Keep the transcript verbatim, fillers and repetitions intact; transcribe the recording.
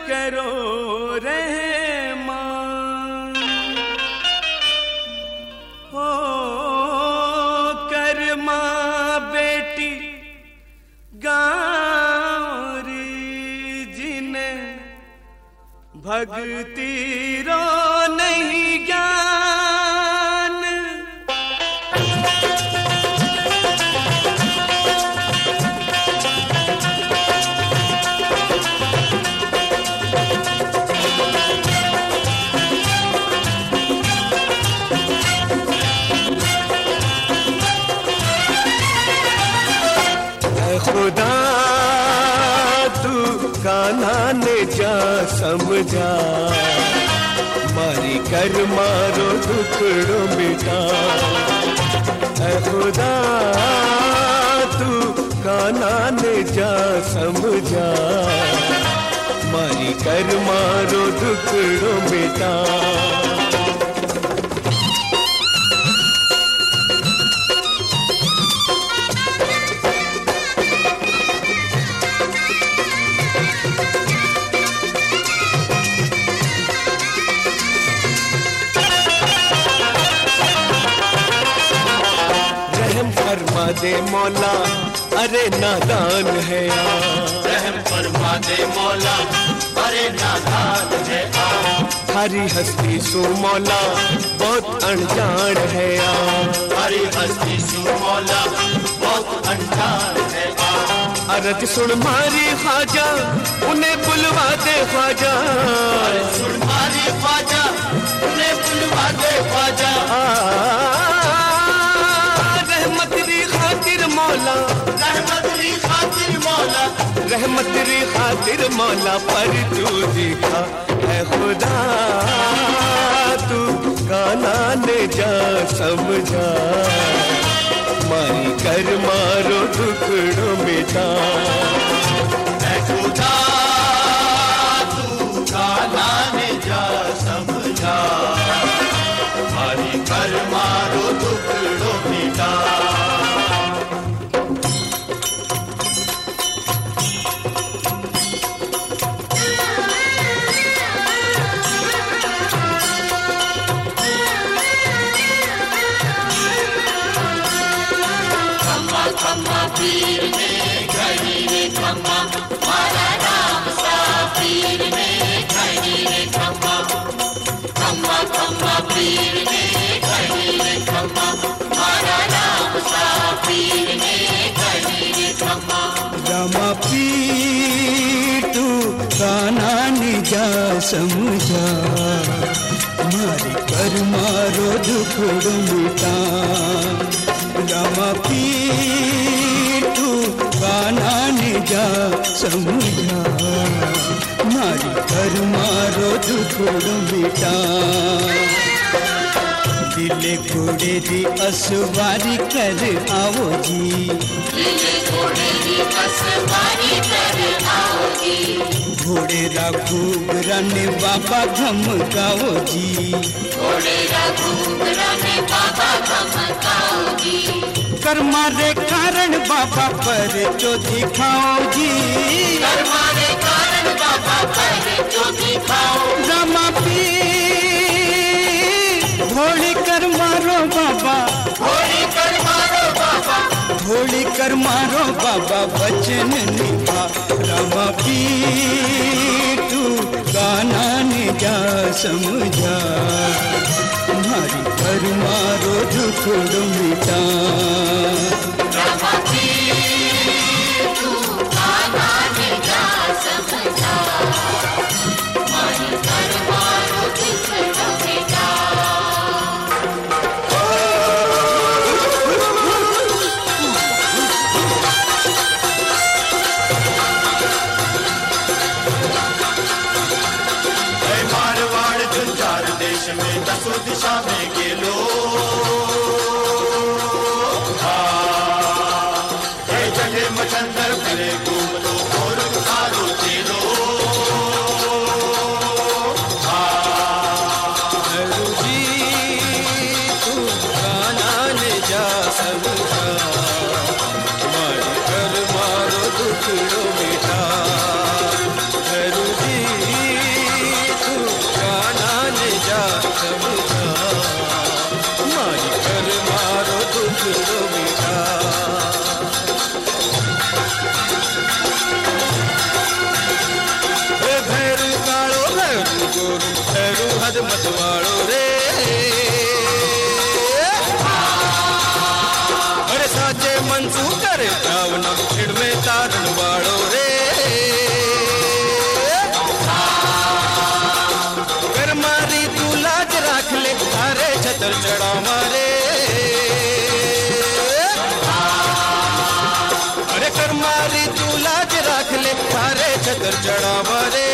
करो रहमान। हो कर्मा बेटी गारी जिन्हें भक्ति रो नहीं ज्ञान। खुदा तू कान्हा ने जा समझा, मारी कर मारो दुखड़ो मिटा। ऐ खुदा तू कान्हा ने जा समझा, मारी कर मारो दुखड़ो मिटा। फरमा दे मौला अरे नादान है आ, रहम फरमा दे मौला अरे नादान है आ। हरी हस्ती सु मौला बहुत अनजान है आ, हरी हस्ती सु मौला बहुत अनजान है आ। अरज सुन मारी ख्वाजा उन्हें बुलवा दे ख्वाजा, अरे सुन मारी ख्वाजा उन्हें बुलवा दे ख्वाजा। मौला रहमत री खातिर मौला, रहमत री खातिर मौला पर तू दिखा। ऐ खुदा तू कान्हा ने जा समझा, मारी कर मारो दुखड़ो मिटा। ऐ खुदा तू कान्हा ने जा समझा, मारी कर मारो दुखड़ो मिटा। पीर में घड़ी रे खम्मा, मारा नाम सा पीर में घड़ी रे खम्मा। खम्मा खम्मा पीर में घड़ी रे खम्मा, मारा नाम सा पीर में घड़ी रे खम्मा। रामा पीर तू कान्हा ने जा समझा, मारी कर मारो दुखड़ो मिटा। रामा पीर तू कान्हा ने जा समझा, मारी कर मारो दुखड़ो मिटा। दिले घोड़े दी असवारी कर आओ जी, दिले घोड़े दी असवारी कर आओ जी। घोड़े रा घूबरा ने बाबा धमकाओ जी, घोड़े रा घूबरा ने बाबा धमकाओ जी। कर्मा रे कारण बाबा पर जो दिखाओ जी, कर्मा रे कारण बाबा पर जो दिखाओ। रामा पीर भोली कर मारो बाबा, भोली कर मारो बाबा, भोली कर मारो बाबा वचन निभा। रामा पीर तू कान्हा ने जा समझा, मारी कर मारो दुखड़ो मिटा। रामा पीर तू कान्हा ने जा समझा, मारी कर मारो दुखड़ो मिटा। में दसों दिशा में गेलो हे जगे मचंदर भले घूमलो और खारो चेलो। जी तू कान्हा ने जा समझा, मारी कर मारो दुखड़ो मिटा। जी समझा मारी कर मारो दुख रो मिटा ए भैरू कालो भैरू गोरू भैरू हद मतवाड़ो रे अरे साचे मंसू करे जावना खिड़ में तारण वाड़ो रे कर मारी तू लाज राख ले थारे छतर चढ़ा मारे अरे कर मारी तू लाज राख ले थारे छतर चढ़ा मारे